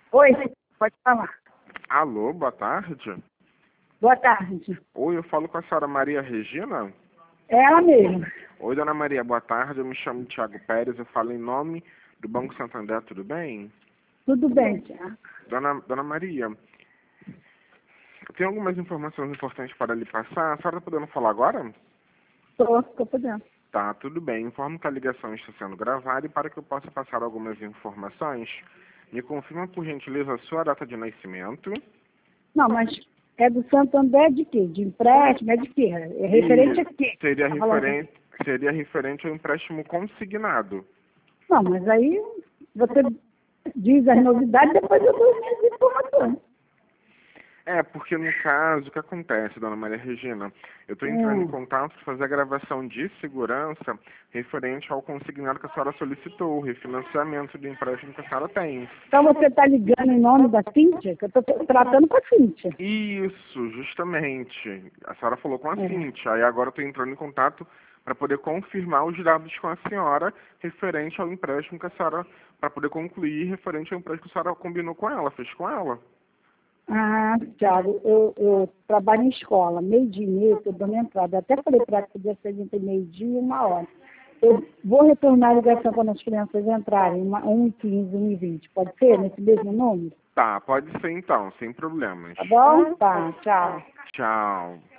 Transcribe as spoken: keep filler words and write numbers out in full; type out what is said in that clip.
Oi, pode falar. Alô, boa tarde. Boa tarde. Oi, eu falo com a senhora Maria Regina? É ela mesma. Oi, dona Maria, boa tarde. Eu me chamo Thiago Pérez, eu falo em nome do Banco Santander, tudo bem? Tudo bem, Tiago. Dona, dona Maria, eu tenho algumas informações importantes para lhe passar. A senhora está podendo falar agora? Estou, estou podendo. Tá, tudo bem. Informo que a ligação está sendo gravada e para que eu possa passar algumas informações, me confirma, por gentileza, a sua data de nascimento. Não, mas é do Santander de quê? De empréstimo? É de quê? É referente E a quê? seria Tá falando? referente, seria referente ao empréstimo consignado. Não, mas aí você diz as novidades, depois eu dou as minhas informações. É, porque no caso, o que acontece, dona Maria Regina? Eu estou entrando em Hum. contato para fazer a gravação de segurança referente ao consignado que a senhora solicitou, o refinanciamento do empréstimo que a senhora tem. Então você está ligando em nome da Cíntia, que eu estou tratando com a Cíntia. Isso, justamente. A senhora falou com a É. Cíntia, aí agora eu estou entrando em contato para poder confirmar os dados com a senhora referente ao empréstimo que a senhora, para poder concluir referente ao empréstimo que a senhora combinou com ela, fez com ela. Ah, Thiago, eu, eu trabalho em escola, meio-dia e meio, eu dou minha entrada. Até falei para ela que podia ser entre meio-dia e uma hora. Eu vou retornar a ligação quando as crianças entrarem, uma, um e quinze, um e vinte. Pode ser, nesse mesmo número? Tá, pode ser então, sem problemas. Tá bom? Tá, tchau. Tchau.